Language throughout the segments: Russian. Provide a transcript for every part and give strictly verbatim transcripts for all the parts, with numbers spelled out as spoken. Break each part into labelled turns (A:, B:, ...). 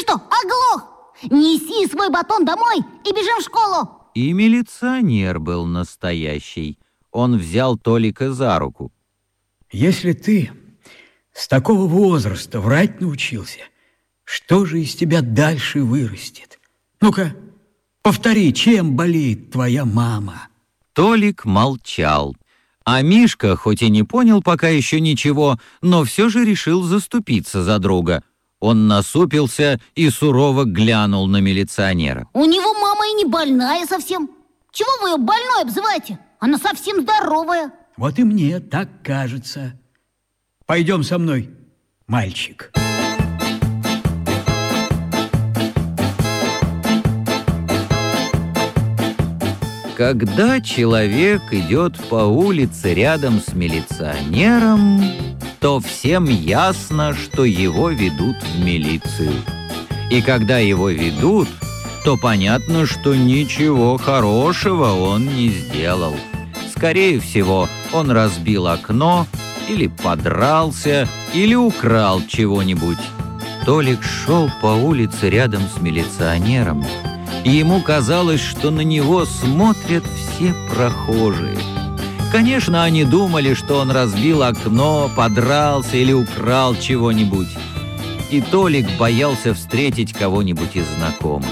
A: что, оглох? Неси свой батон домой и бежим в школу.
B: И милиционер был настоящий. Он взял Толика за руку.
C: Если ты с такого возраста врать научился, что же из тебя дальше вырастет? Ну-ка, повтори, чем болеет твоя мама?
B: Толик молчал. А Мишка, хоть и не понял пока еще ничего, но все же решил заступиться за друга. Он насупился и сурово глянул на милиционера.
A: У него мама и не больная совсем. Чего вы ее больной обзываете? Она совсем здоровая.
C: Вот и мне так кажется. Пойдем со мной, мальчик.
B: Когда человек идет по улице рядом с милиционером, то всем ясно, что его ведут в милицию. И когда его ведут, то понятно, что ничего хорошего он не сделал. Скорее всего, он разбил окно, или подрался, или украл чего-нибудь. Толик шел по улице рядом с милиционером, и ему казалось, что на него смотрят все прохожие. Конечно, они думали, что он разбил окно, подрался или украл чего-нибудь. И Толик боялся встретить кого-нибудь из знакомых.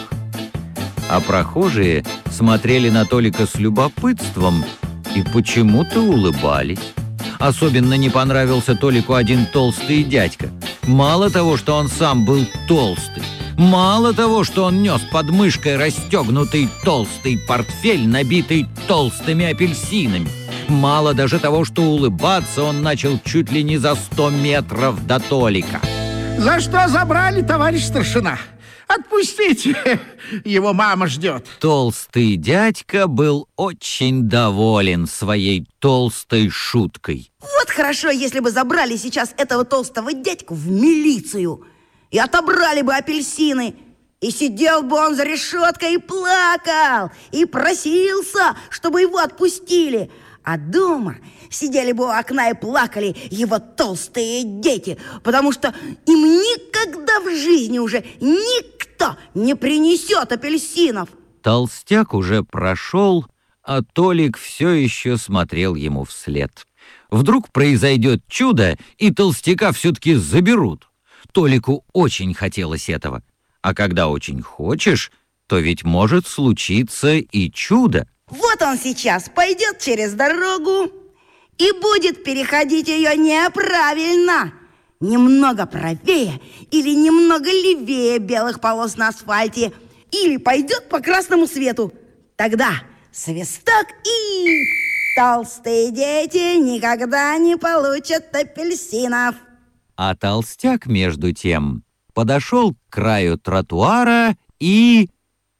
B: А прохожие смотрели на Толика с любопытством и почему-то улыбались. Особенно не понравился Толику один толстый дядька. Мало того, что он сам был толстый, мало того, что он нес под мышкой расстегнутый толстый портфель, набитый толстыми апельсинами, мало даже того, что улыбаться он начал чуть ли не за сто метров до Толика.
D: За что забрали, товарищ старшина? Отпустите, его мама ждет.
B: Толстый дядька был очень доволен своей толстой шуткой.
E: Вот хорошо, если бы забрали сейчас этого толстого дядьку в милицию и отобрали бы апельсины, и сидел бы он за решеткой и плакал, и просился, чтобы его отпустили. А дома сидели бы у окна и плакали его толстые дети, потому что им никогда в жизни уже никто не принесет апельсинов.
B: Толстяк уже прошел, а Толик все еще смотрел ему вслед. Вдруг произойдет чудо, и толстяка все-таки заберут. Толику очень хотелось этого. А когда очень хочешь, то ведь может случиться и чудо.
E: Вот он сейчас пойдет через дорогу и будет переходить ее неправильно. Немного правее или немного левее белых полос на асфальте. Или пойдет по красному свету. Тогда свисток и... толстые дети никогда не получат апельсинов.
B: А толстяк, между тем, подошел к краю тротуара и...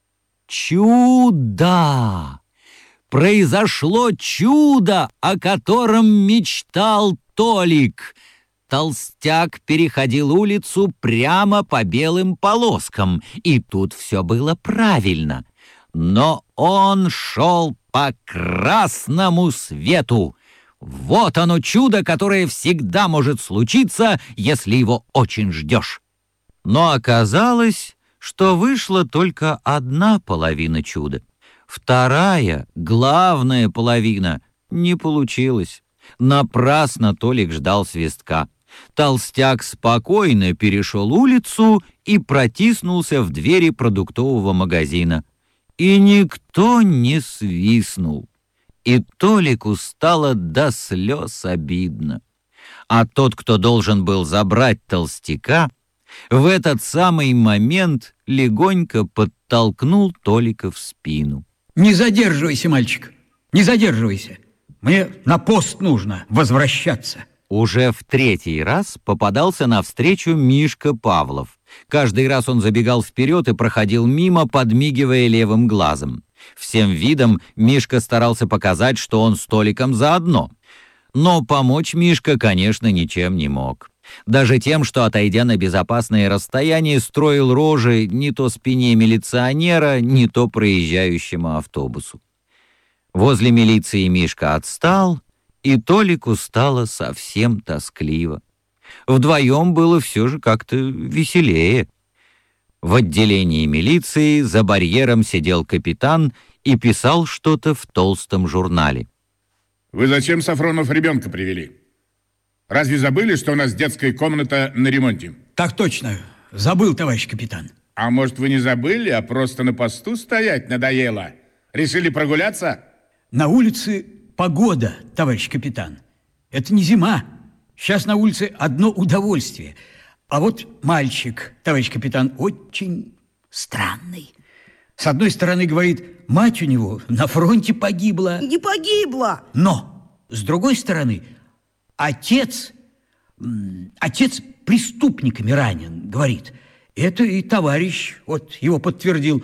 B: Чудо! Произошло чудо, о котором мечтал Толик. Толстяк переходил улицу прямо по белым полоскам, и тут все было правильно. Но он шел по красному свету. Вот оно чудо, которое всегда может случиться, если его очень ждешь. Но оказалось, что вышла только одна половина чуда. Вторая, главная половина, не получилась. Напрасно Толик ждал свистка. Толстяк спокойно перешел улицу и протиснулся в двери продуктового магазина. И никто не свистнул. И Толику стало до слез обидно. А тот, кто должен был забрать толстяка, в этот самый момент легонько подтолкнул Толика в спину.
C: Не задерживайся, мальчик, не задерживайся. Мне на пост нужно возвращаться.
B: Уже в третий раз попадался навстречу Мишка Павлов. Каждый раз он забегал вперед и проходил мимо, подмигивая левым глазом. Всем видом Мишка старался показать, что он с Толиком заодно. Но помочь Мишка, конечно, ничем не мог. Даже тем, что, отойдя на безопасное расстояние, строил рожи не то спине милиционера, не то проезжающему автобусу. Возле милиции Мишка отстал, и Толику стало совсем тоскливо. Вдвоем было все же как-то веселее. В отделении милиции за барьером сидел капитан и писал что-то в толстом журнале.
F: Вы зачем, Сафронов, ребенка привели? Разве забыли, что у нас детская комната на ремонте?
C: Так точно. Забыл, товарищ капитан.
F: А может, вы не забыли, а просто на посту стоять надоело? Решили прогуляться?
C: На улице погода, товарищ капитан. Это не зима. Сейчас на улице одно удовольствие. А вот мальчик, товарищ капитан, очень странный. С одной стороны, говорит, мать у него на фронте погибла.
E: Не погибла.
C: Но, с другой стороны, отец, отец преступниками ранен, говорит. Это и товарищ, вот его подтвердил.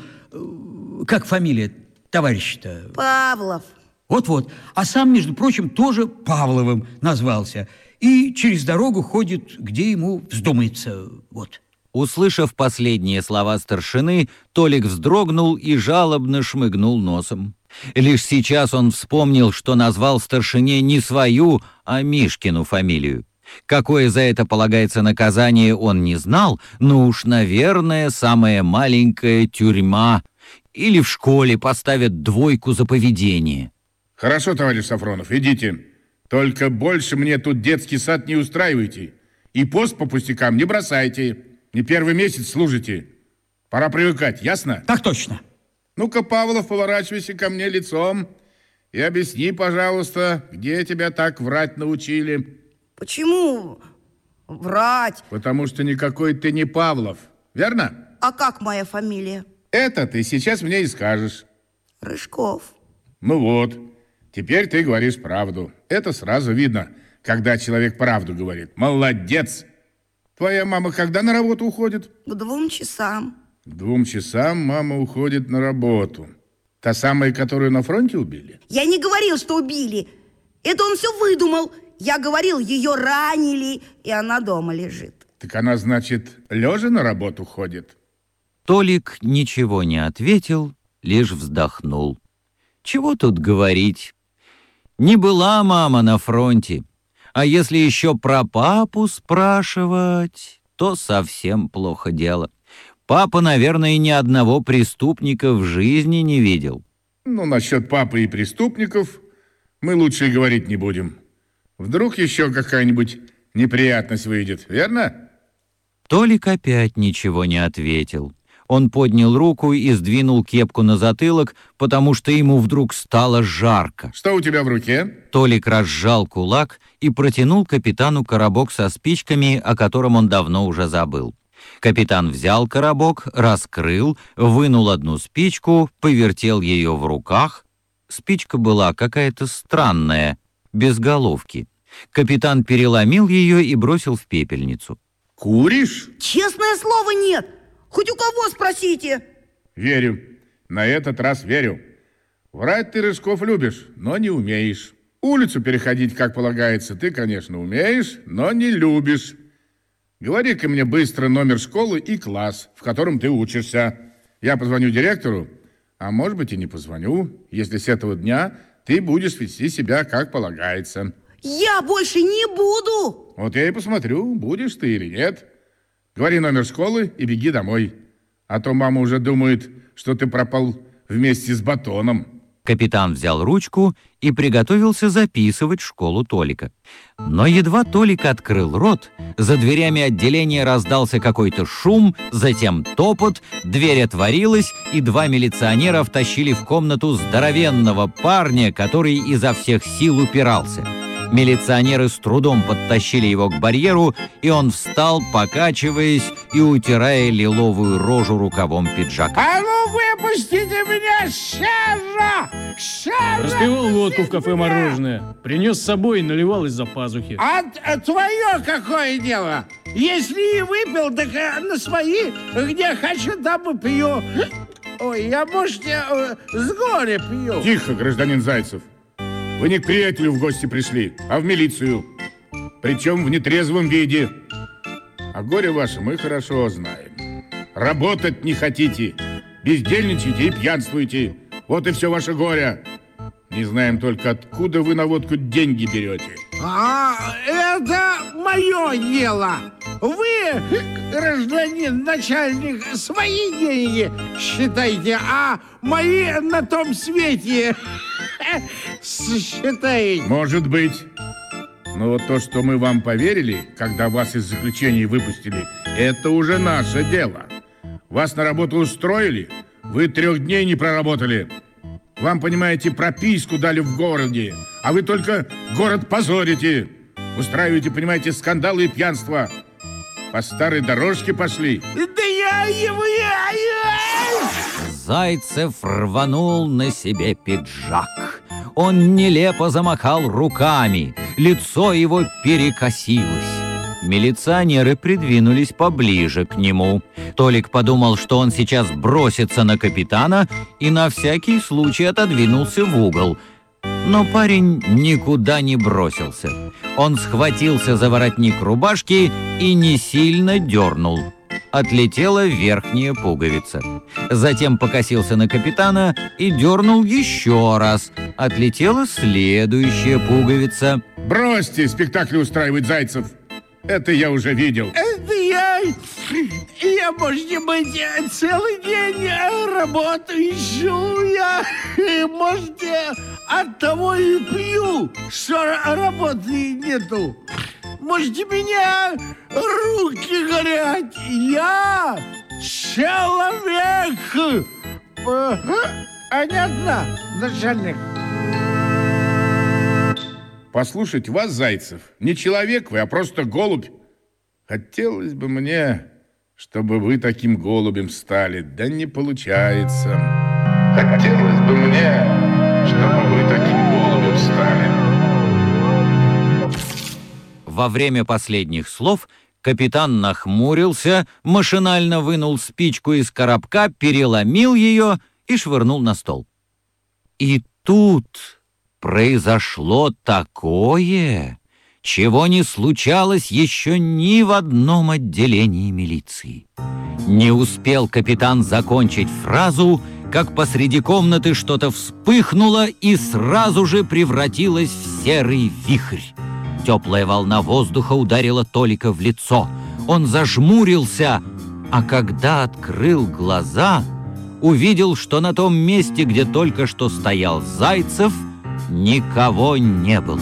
C: Как фамилия товарища-то?
E: Павлов.
C: Вот-вот. А сам, между прочим, тоже Павловым назвался. И через дорогу ходит, где ему вздумается. Вот.
B: Услышав последние слова старшины, Толик вздрогнул и жалобно шмыгнул носом. Лишь сейчас он вспомнил, что назвал старшине не свою, а Мишкину фамилию. Какое за это полагается наказание, он не знал, но уж, наверное, самая маленькая тюрьма. Или в школе поставят двойку за поведение.
F: Хорошо, товарищ Сафронов, идите. Только больше мне тут детский сад не устраивайте. И пост по пустякам не бросайте. Не первый месяц служите. Пора привыкать, ясно?
C: Так точно.
F: Ну-ка, Павлов, поворачивайся ко мне лицом и объясни, пожалуйста, где тебя так врать научили.
E: Почему врать?
F: Потому что никакой ты не Павлов, верно?
E: А как моя фамилия?
F: Это ты сейчас мне и скажешь.
E: Рыжков.
F: Ну вот, теперь ты говоришь правду. Это сразу видно, когда человек правду говорит. Молодец! Твоя мама когда на работу уходит?
E: К двум часам.
F: К двум часам мама уходит на работу. Та самая, которую на фронте убили?
E: Я не говорил, что убили. Это он все выдумал. Я говорил, ее ранили, и она дома лежит.
F: Так она, значит, лежа на работу ходит?
B: Толик ничего не ответил, лишь вздохнул. Чего тут говорить? Не была мама на фронте. А если еще про папу спрашивать, то совсем плохо дело. Папа, наверное, ни одного преступника в жизни не видел.
F: Ну, насчет папы и преступников мы лучше и говорить не будем. Вдруг еще какая-нибудь неприятность выйдет, верно?
B: Толик опять ничего не ответил. Он поднял руку и сдвинул кепку на затылок, потому что ему вдруг стало жарко.
F: Что у тебя в руке?
B: Толик разжал кулак и протянул капитану коробок со спичками, о котором он давно уже забыл. Капитан взял коробок, раскрыл, вынул одну спичку, повертел ее в руках. Спичка была какая-то странная, без головки. Капитан переломил ее и бросил в пепельницу.
F: Куришь?
E: Честное слово, нет. Хоть у кого спросите.
F: Верю. На этот раз верю. Врать ты, Рыжков, любишь, но не умеешь. Улицу переходить, как полагается, ты, конечно, умеешь, но не любишь. Говори-ка мне быстро номер школы и класс, в котором ты учишься. Я позвоню директору, а может быть и не позвоню, если с этого дня ты будешь вести себя, как полагается.
E: Я больше не буду.
F: Вот я и посмотрю, будешь ты или нет. Говори номер школы и беги домой. А то мама уже думает, что ты пропал вместе с батоном.
B: Капитан взял ручку и приготовился записывать школу Толика. Но едва Толик открыл рот, за дверями отделения раздался какой-то шум, затем топот, дверь отворилась, и два милиционера втащили в комнату здоровенного парня, который изо всех сил упирался. Милиционеры с трудом подтащили его к барьеру, и он встал, покачиваясь и утирая лиловую рожу рукавом пиджака.
D: А ну выпустите меня, щажа! Щажа!
G: Распивал водку в кафе «Мороженое». Принес с собой и наливал из-за пазухи.
D: А, а твое какое дело? Если и выпил, так на свои, где хочу, там и пью. Ой, я, может, я, с горя пью.
F: Тихо, гражданин Зайцев. Вы не к приятелю в гости пришли, а в милицию. Причем в нетрезвом виде. А горе ваше мы хорошо знаем. Работать не хотите, бездельничаете и пьянствуете. Вот и все ваше горе. Не знаем только, откуда вы на водку деньги берете.
D: А, это мое дело. вы, гражданин начальник, свои деньги считайте, а мои на том свете считаете.
F: Может быть. Но вот то, что мы вам поверили, когда вас из заключения выпустили, это уже наше дело. Вас на работу устроили, вы трех дней не проработали. Вам, понимаете, прописку дали в городе, а вы только город позорите. Устраиваете, понимаете, скандалы и пьянство. По старой дорожке пошли.
D: Да я его... Я, я...
B: Зайцев рванул на себе пиджак. Он нелепо замахал руками, лицо его перекосилось. Милиционеры придвинулись поближе к нему. Толик подумал, что он сейчас бросится на капитана, и на всякий случай отодвинулся в угол. Но парень никуда не бросился. Он схватился за воротник рубашки и не сильно дернул. Отлетела верхняя пуговица. Затем покосился на капитана и дернул еще раз. Отлетела следующая пуговица.
F: Бросьте спектакль устраивать, Зайцев. Это я уже видел.
D: Это я... Я, может быть, целый день работаю. Я, может, от того и пью, что работы нету. Можете меня руки горят. Я человек. Понятно, начальник?
F: Послушать вас, Зайцев, не человек вы, а просто голубь. Хотелось бы мне, чтобы вы таким голубем стали, да не получается. Хотелось бы мне, чтобы вы таким голубем стали.
B: Во время последних слов капитан нахмурился, машинально вынул спичку из коробка, переломил ее и швырнул на стол. И тут произошло такое, чего не случалось еще ни в одном отделении милиции. Не успел капитан закончить фразу, как посреди комнаты что-то вспыхнуло и сразу же превратилось в серый вихрь. Теплая волна воздуха ударила Толика в лицо. Он зажмурился, а когда открыл глаза, увидел, что на том месте, где только что стоял Зайцев, никого не было.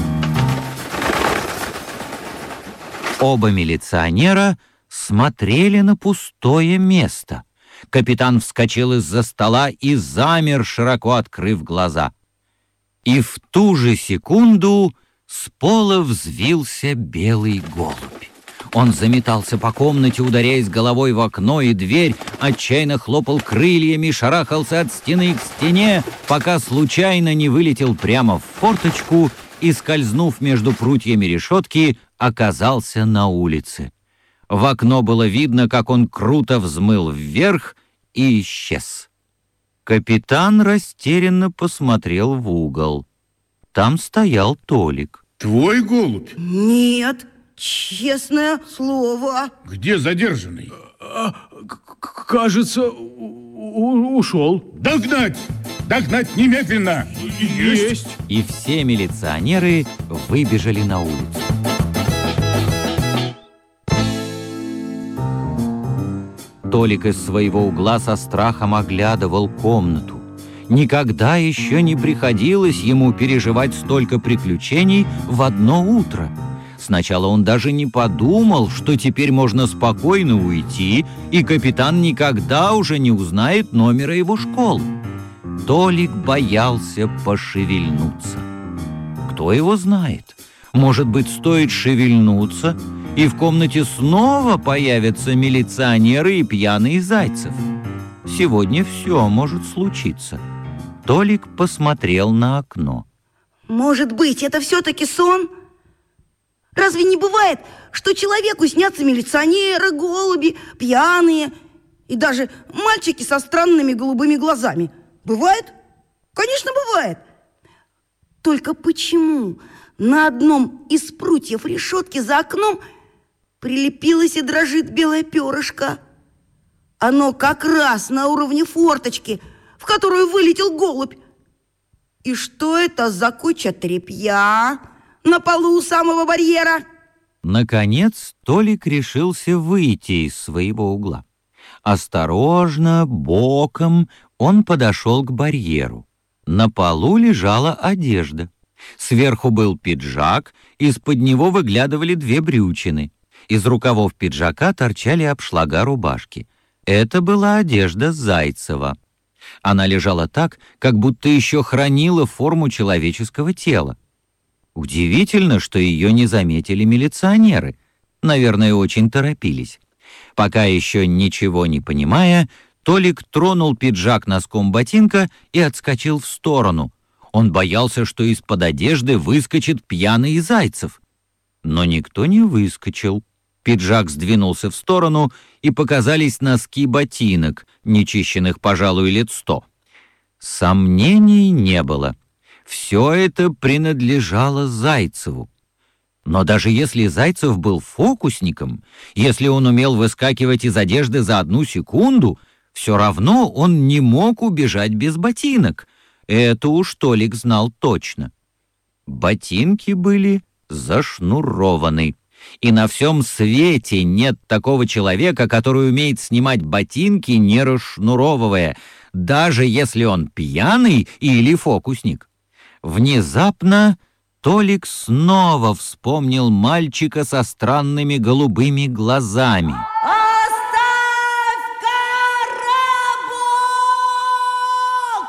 B: Оба милиционера смотрели на пустое место. Капитан вскочил из-за стола и замер, широко открыв глаза. И в ту же секунду с пола взвился белый голубь. Он заметался по комнате, ударяясь головой в окно и дверь, отчаянно хлопал крыльями, шарахался от стены к стене, пока случайно не вылетел прямо в форточку и, скользнув между прутьями решетки, оказался на улице. В окно было видно, как он круто взмыл вверх и исчез. Капитан растерянно посмотрел в угол. Там стоял Толик.
F: Твой голубь?
E: Нет, честное слово.
F: Где задержанный?
G: Кажется, у- ушел.
F: Догнать! Догнать немедленно!
G: Есть.
B: И все милиционеры выбежали на улицу. Толик из своего угла со страхом оглядывал комнату. Никогда еще не приходилось ему переживать столько приключений в одно утро. Сначала он даже не подумал, что теперь можно спокойно уйти, и капитан никогда уже не узнает номера его школы. Толик боялся пошевельнуться. Кто его знает? Может быть, стоит шевельнуться, и в комнате снова появятся милиционеры и пьяный Зайцев. Сегодня все может случиться. Толик посмотрел на окно.
E: Может быть, это все-таки сон? Разве не бывает, что человеку снятся милиционеры, голуби, пьяные и даже мальчики со странными голубыми глазами? Бывает? Конечно, бывает. Только почему на одном из прутьев решетки за окном прилепилось и дрожит белое перышко? Оно как раз на уровне форточки, в которую вылетел голубь. И что это за куча тряпья на полу у самого барьера?
B: Наконец Толик решился выйти из своего угла. Осторожно, боком он подошел к барьеру. На полу лежала одежда. Сверху был пиджак, из-под него выглядывали две брючины. Из рукавов пиджака торчали обшлага рубашки. Это была одежда Зайцева. Она лежала так, как будто еще хранила форму человеческого тела. Удивительно, что ее не заметили милиционеры. Наверное, очень торопились. Пока еще ничего не понимая, Толик тронул пиджак носком ботинка и отскочил в сторону. Он боялся, что из-под одежды выскочит пьяный Зайцев. Но никто не выскочил. Пиджак сдвинулся в сторону, и показались носки ботинок, нечищенных, пожалуй, лет сто. Сомнений не было. Все это принадлежало Зайцеву. Но даже если Зайцев был фокусником, если он умел выскакивать из одежды за одну секунду, все равно он не мог убежать без ботинок. Это уж Толик знал точно. Ботинки были зашнурованы. И на всем свете нет такого человека, который умеет снимать ботинки, не расшнуровывая, даже если он пьяный или фокусник. Внезапно Толик снова вспомнил мальчика со странными голубыми глазами.
E: Оставь коробок!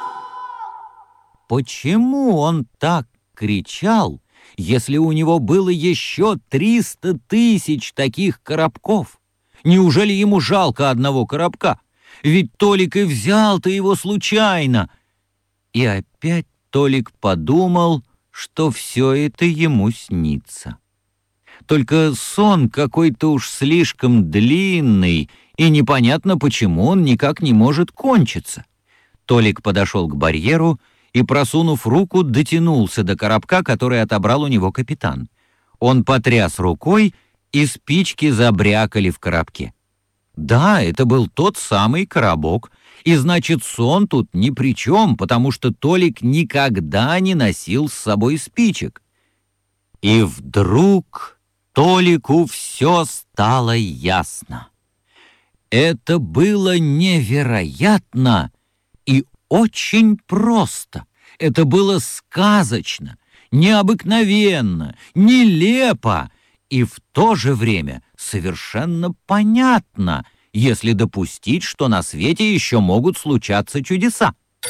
B: Почему он так кричал, если у него было еще триста тысяч таких коробков? Неужели ему жалко одного коробка? Ведь Толик и взял-то его случайно. И опять Толик подумал, что все это ему снится. Только сон какой-то уж слишком длинный, и непонятно, почему он никак не может кончиться. Толик подошел к барьеру и, просунув руку, дотянулся до коробка, который отобрал у него капитан. Он потряс рукой, и спички забрякали в коробке. Да, это был тот самый коробок, и значит, сон тут ни при чем, потому что Толик никогда не носил с собой спичек. И вдруг Толику все стало ясно. Это было невероятно и очень просто. Это было сказочно, необыкновенно, нелепо и в то же время совершенно понятно, если допустить, что на свете еще могут случаться чудеса.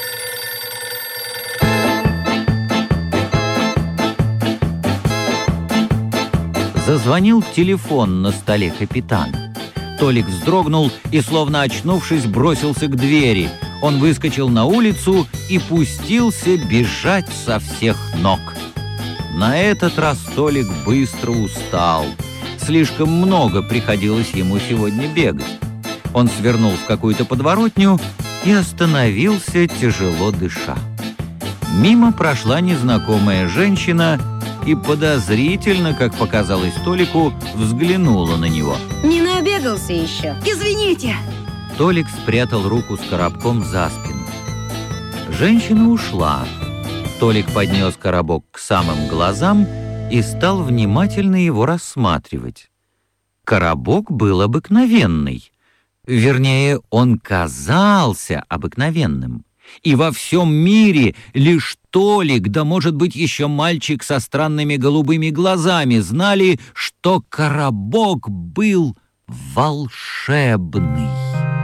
B: Зазвонил телефон на столе капитана. Толик вздрогнул и, словно очнувшись, бросился к двери. Он выскочил на улицу и пустился бежать со всех ног. На этот раз Толик быстро устал. Слишком много приходилось ему сегодня бегать. Он свернул в какую-то подворотню и остановился, тяжело дыша. Мимо прошла незнакомая женщина и подозрительно, как показалось Толику, взглянула на него.
H: Не набегался еще?
E: Извините.
B: Толик спрятал руку с коробком за спину. Женщина ушла. Толик поднес коробок к самым глазам и стал внимательно его рассматривать. Коробок был обыкновенный. Вернее, он казался обыкновенным. И во всем мире лишь Толик, да, может быть, еще мальчик со странными голубыми глазами, знали, что коробок был волшебный.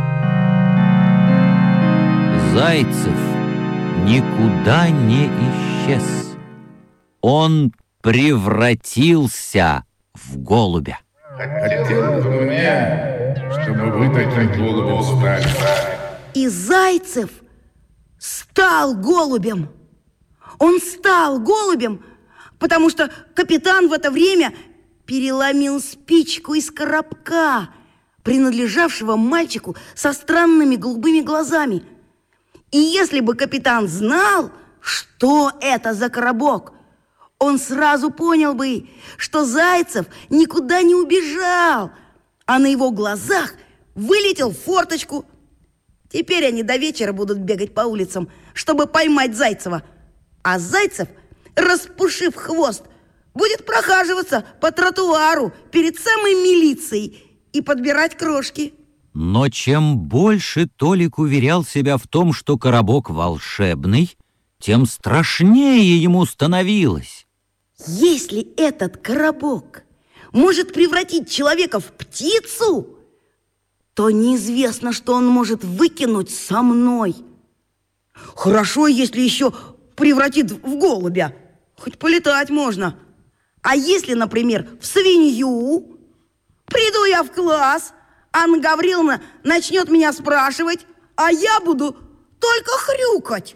B: Зайцев никуда не исчез. Он превратился в голубя.
F: Хотелось бы мне, чтобы вы таким голубем стали.
E: И Зайцев стал голубем. Он стал голубем, потому что капитан в это время переломил спичку из коробка, принадлежавшего мальчику со странными голубыми глазами. И если бы капитан знал, что это за коробок, он сразу понял бы, что Зайцев никуда не убежал, а на его глазах вылетел в форточку. Теперь они до вечера будут бегать по улицам, чтобы поймать Зайцева. А Зайцев, распушив хвост, будет прохаживаться по тротуару перед самой милицией и подбирать крошки.
B: Но чем больше Толик уверял себя в том, что коробок волшебный, тем страшнее ему становилось.
E: Если этот коробок может превратить человека в птицу, то неизвестно, что он может выкинуть со мной. Хорошо, если еще превратит в голубя. Хоть полетать можно. А если, например, в свинью? Приду я в класс, Анна Гавриловна начнет меня спрашивать, а я буду только хрюкать.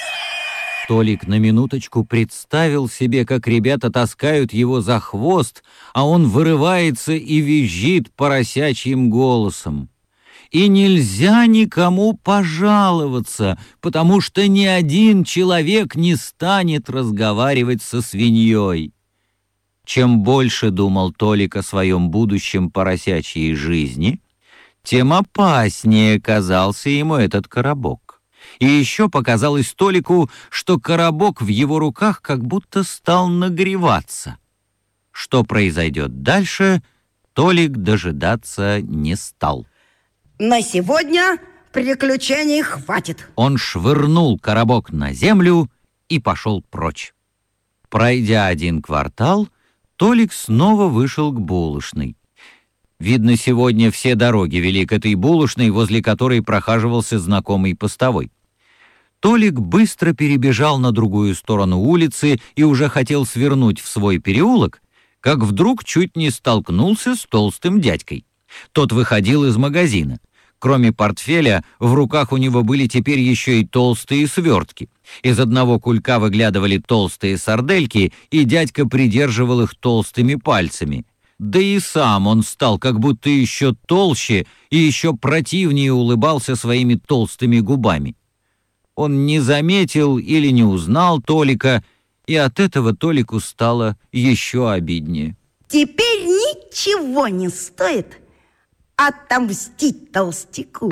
B: Толик на минуточку представил себе, как ребята таскают его за хвост, а он вырывается и визжит поросячьим голосом. И нельзя никому пожаловаться, потому что ни один человек не станет разговаривать со свиньей. Чем больше думал Толик о своем будущем поросячьей жизни, тем опаснее казался ему этот коробок. И еще показалось Толику, что коробок в его руках как будто стал нагреваться. Что произойдет дальше, Толик дожидаться не стал.
E: На сегодня приключений хватит.
B: Он швырнул коробок на землю и пошел прочь. Пройдя один квартал, Толик снова вышел к булочной. Видно, сегодня все дороги вели к этой булочной, возле которой прохаживался знакомый постовой. Толик быстро перебежал на другую сторону улицы и уже хотел свернуть в свой переулок, как вдруг чуть не столкнулся с толстым дядькой. Тот выходил из магазина. Кроме портфеля, в руках у него были теперь еще и толстые свертки. Из одного кулька выглядывали толстые сардельки, и дядька придерживал их толстыми пальцами. Да и сам он стал как будто еще толще и еще противнее улыбался своими толстыми губами. Он не заметил или не узнал Толика, и от этого Толику стало еще обиднее.
E: Теперь ничего не стоит отомстить толстяку.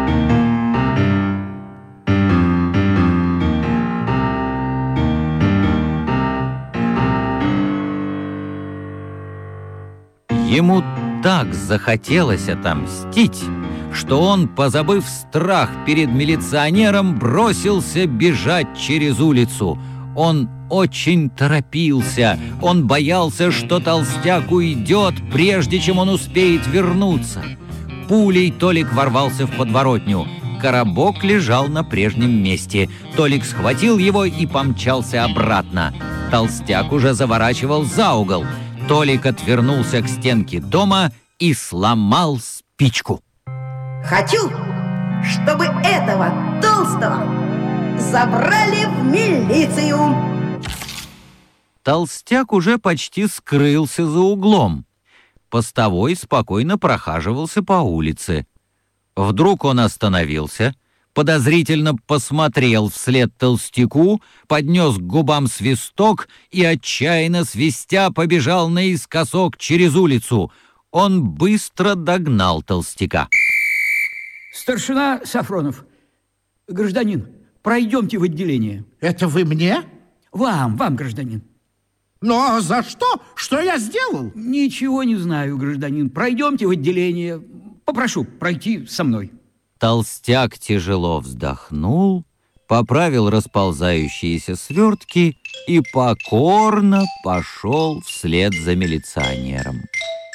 B: Ему так захотелось отомстить, что он, позабыв страх перед милиционером, бросился бежать через улицу. Он очень торопился, он боялся, что толстяк уйдет, прежде чем он успеет вернуться. Пулей Толик ворвался в подворотню. Коробок лежал на прежнем месте. Толик схватил его и помчался обратно. Толстяк уже заворачивал за угол. Толик отвернулся к стенке дома и сломал спичку.
E: Хочу, чтобы этого толстого забрали в милицию.
B: Толстяк уже почти скрылся за углом. Постовой спокойно прохаживался по улице. Вдруг он остановился, подозрительно посмотрел вслед толстяку, поднес к губам свисток и, отчаянно свистя, побежал наискосок через улицу. Он быстро догнал толстяка.
C: Старшина Сафронов, гражданин, пройдемте в отделение.
D: Это вы мне?
C: Вам, вам, гражданин.
D: Но за что? Что я сделал?
C: Ничего не знаю, гражданин. Пройдемте в отделение. Попрошу пройти со мной.
B: Толстяк тяжело вздохнул, поправил расползающиеся свертки и покорно пошел вслед за милиционером.